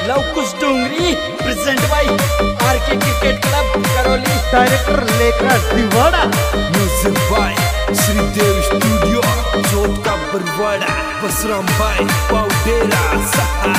Lavkush Dongri present by RK cricket club Karauli. Director लेकर Diwada. Music by Shridev studio Chauth ka Barwara. Basram भाई पाउडेरा सहा।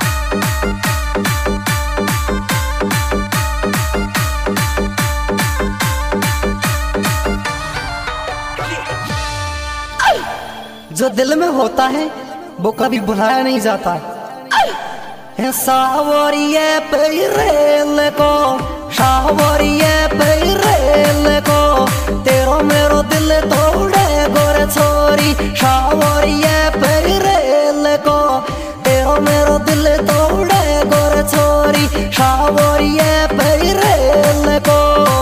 जो दिल में होता है वो कभी भुलाया नहीं जाता है। सावरिये पैरेल को सावरिये पैरेल को तेरो मेरो दिल तोड़े गोरे छोरी। सावरिये पैरेल को तेरो मेरो दिल तोड़े गोरे छोरी। सावरिये पैरेल को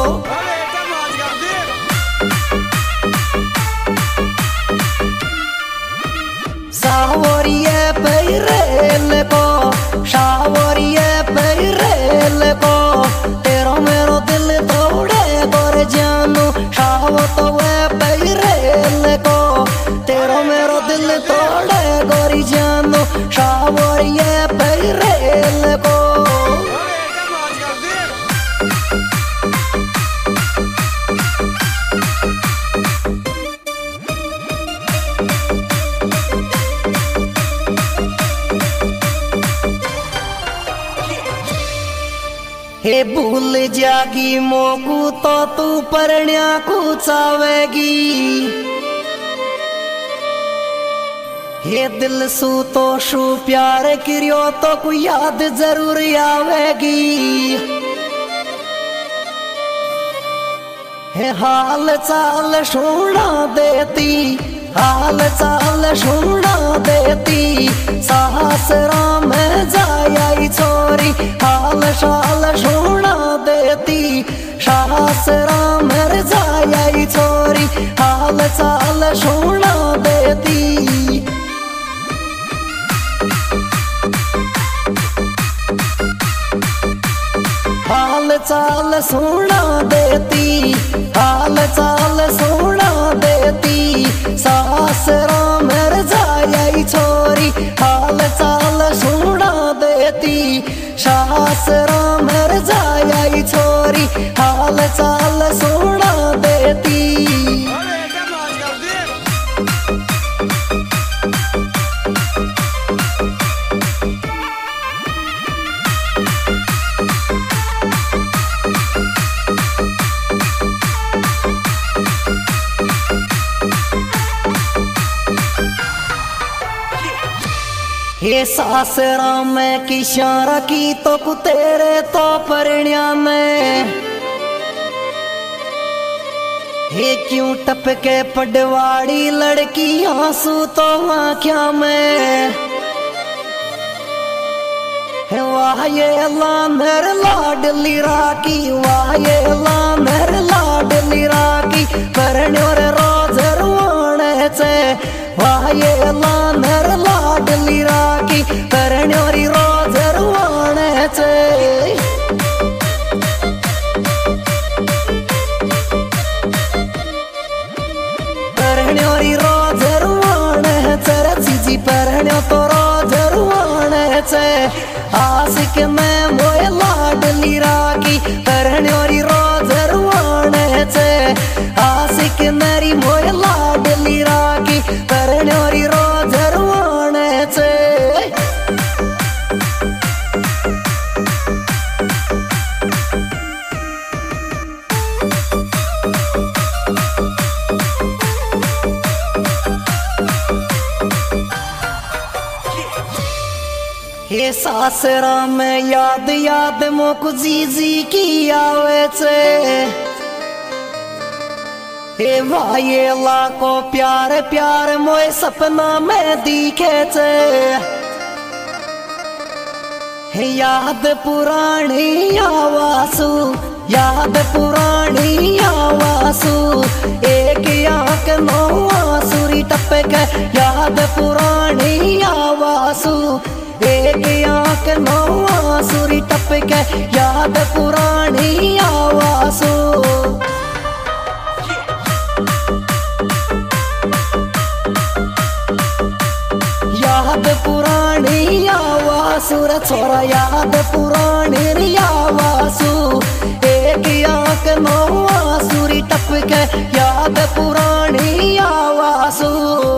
सावरिये पैरेल को सावरिये पैरेल को तेरो मेरो दिल तोड़े गोरे जानू। साव तो वे पैरेल को तेरो मेरो दिल तोड़े गोरी जानू। सावरिये पैरेल को हे भूल जागी मोकू तो तू परण्या को चावेगी। हे दिल सू तो शू प्यार करियो तो कोई याद जरूर आवेगी। हे हाल चाल सुना देती हाल चाल सुना देती सासरा में जाई छोरी। हाल चाल सुना देती सासरा में जाई छोरी। हाल चाल सुना देती हाल चाल सुना देती हाल चाल सुना देती सासरा मर जाई छोरी। हाल चाल सुना देती सासरा मर जाई छोरी। हाल चाल सुना देती हे सासरा में किशारा की तो कुतेरे तो परण्या में। हे क्यों टपके पडवाड़ी लड़की आंसू तो आँखिया में। वाह ये अल्लाह मेरे लाडली राखी वाह ये अल्लाह मेरे लाडली राखी परण्यो रे रोज रुवाने से। वाह ये अल्लाह मेरे लाडली राखी परण्यो री रोज रुवाने से। परण्यो री रोज रुवाने से जी परण्यो तो रोज रुवाने से। आशिक में मोए लाडली राखी परण्यो री रोज रुवाने से। आशिक मेरी मोए लाडली राखी परण्यो री रोज रुवाने से। हे सासरा में याद याद मोकू जीजी की आवे छे। हे वायेला को प्यार प्यार मोए सपना में दिखे छे। हे याद पुरानी आवासू याद पुरानी आवासू एक आंख नो आंसुरी टपके। याद पुरानी आवासू एक आंख नो आंसुरी टपके। याद पुरानी आवासू याद पुरानी आवाज वासुर छोरा याद पुरानी रिया वासु एक आंख नो वासुरी टपके याद पुरानी आवासु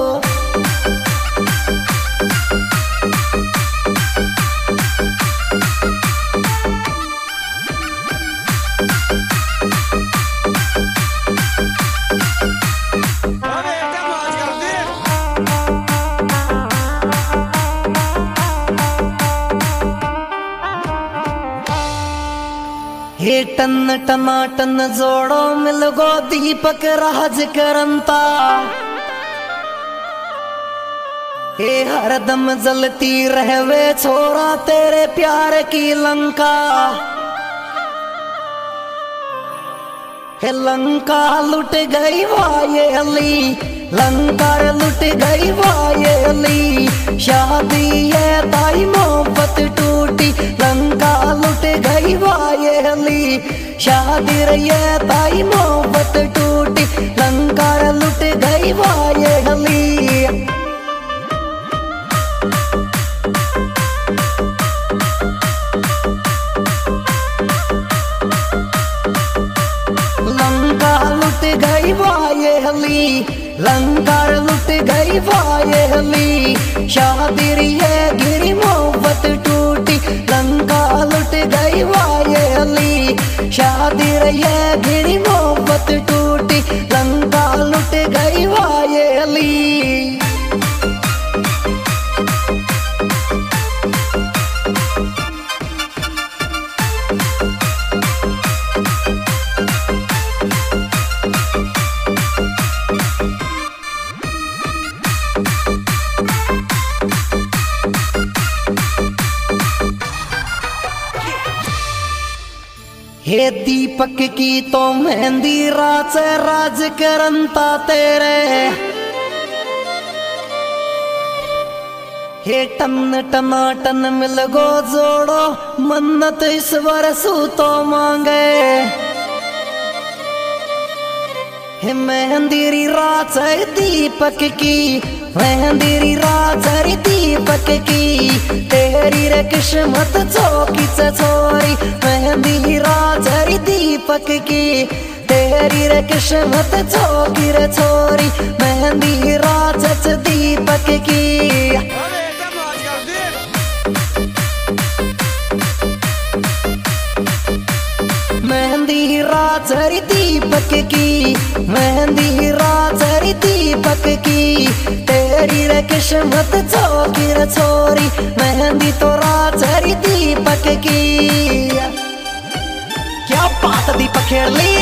हे टन टनाटन जोड़ो मिल गो दीपक राज करंता हे हरदम जलती रहवे छोरा तेरे प्यार की लंका हे लंका लुट गई वाये अली लंका लुट गई वाये अली शादी है ताई मोहब्बत टूटी लंका लुट गई वाये अली शादी रही है ताई मोहब्बत टूटी लंका लुट गई वाये अली गई वाये हली लंका लुट गई वाये हली शादी रही है गिरी मोहब्बत टूटी लंका लुट गई वाये हली शादी रही है गिरी मोहब्बत टूटी लंका लुट गई वाये हली हे दीपक की तो मेहंदी रात राज करंता तेरे हे टन टनाटन मिल गो जोड़ो मन्नत ईश्वर सू तो मांगे हे मेहंदी रात दीपक की मेहंदी रात दीपक की तेरी रे किस्मत चौकी छोरी मेहंदी रात दीपक की तेरी रे किस्मत चौकी रे छोरी मेहंदी रात दीपक की मेहंदी रात दीपक की मेहंदी रात दीपक की तेरी रे किस्मत चौकी रे छोरी मेहंदी तो रात दीपक की क्या बात दीपक खेल ली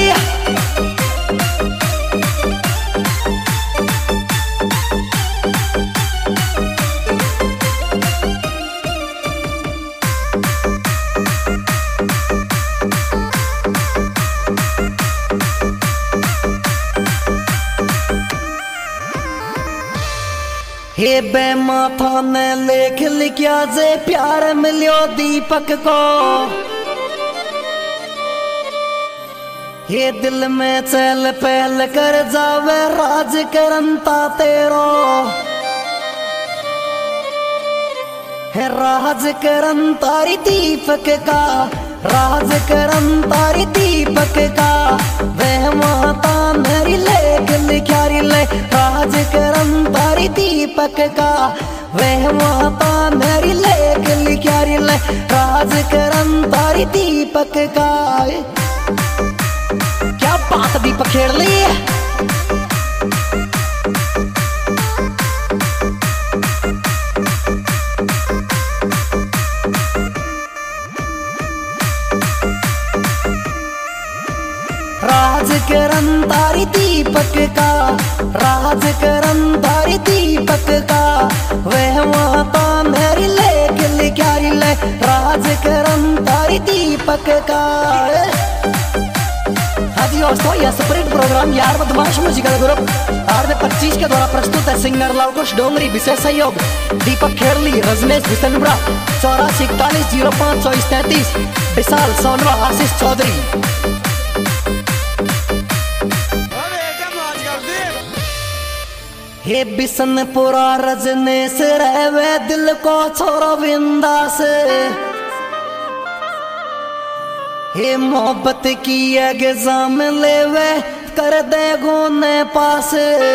हे बेमाथा ने लेख लिखा जे प्यार मिलियो दीपक को हे दिल में चल पहल कर जावे राज करंता तेरो है राज करंतारी दीपक का राज करंतारी दीपक का वह माता मेरी लेख लिखा ले राज करंतारी दीपक का वह माता मेरी लेख लिखा ले राज करंतारी दीपक का क्या बात दीपक खेल ली राज करंतारी दीपक का राज करंतारी दीपक का वह माता मेरी लेख लिखा ले राज करंतारी दीपक का दोस्तों यह सुपरहिट प्रोग्राम यार बदमाश म्यूजिकल ग्रुप RD25 के द्वारा प्रस्तुत है सिंगर लालकुश डोंगरी विशेष सहयोग दीपक खेरली रजनेश बिसनबरा 8441052433 विशाल सोनवा आशीष चौधरी हे बिशनपुरा रजनेश रहवे दिल को छोरो बिंदास। हे मोहब्बत की एग्जाम लेवे कर दे गुने पास।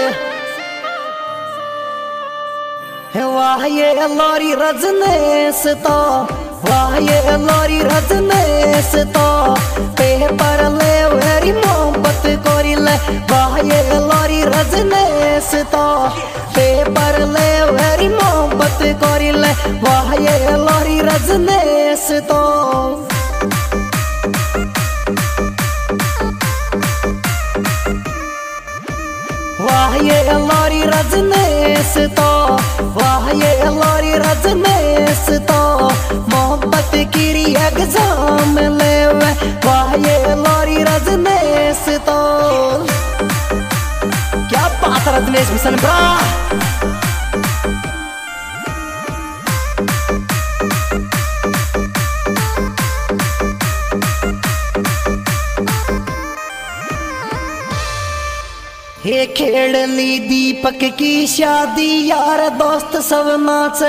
वाह ये लोरी रजनेश तो, वाह ये लोरी रजनेश तो पेपर ले वेरी मोहब्बत कोरी ले। वाह ये लोरी रजनेश तो पेपर ले वेरी मोहब्बत कोरी ले। वाह ये लोरी रजनेश तो। वाह ये लोरी रजनेश तो, वाह ये लोरी रजनेश तो मोहब्बत की एग्जाम लेवे। वाह ये लोरी रजनेश तो। क्या बात रजनेश बिशनपुरा। हे खेड़ली दीपक की शादी यार दोस्त सब नाचे।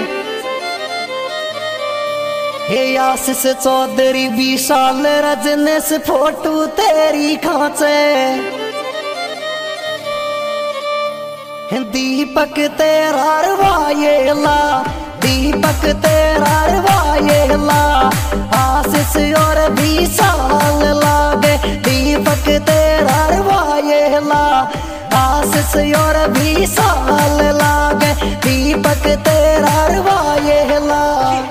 हे आशीष चौधरी विशाल रजनेश फोटो तेरी खाचे। दीपक तेरा रवायेला, दीपक तेरा रवायेला आशीष और विशाल लागे। दीपक तेरा रवायेला आशीष और विशाल लागे। दीपक तेरा रवायेला।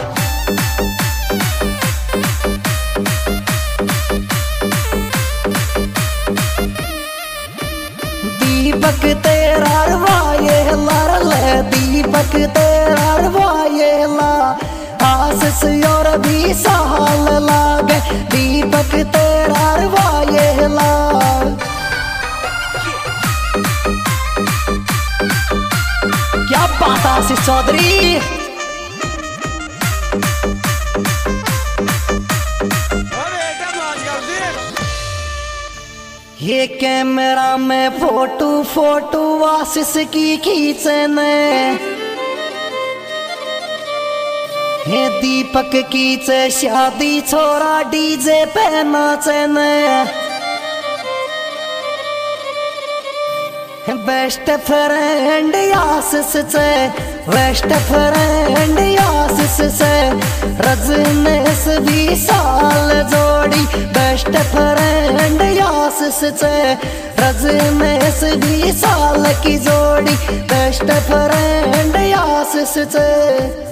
दीपक तेरा रवायेला रे, दीपक तेरा रवायेला आशीष और विशाल लागे। दीपक तेरा रवायेला। क्या बात आशीष चौधरी। ये कैमरा में फोटो आशीष की खींचने। हे दीपक खींचे शादी छोरा डीजे पे नाचने। बेस्ट फ्रेंड आशीष से, बेस्ट फ्रेंड आशीष से रजनेश विशाल जोड़ी। बेस्ट फ्रेंड आशीष से रजनेश विशाल की जोड़ी। बेस्ट फ्रेंड आशीष से।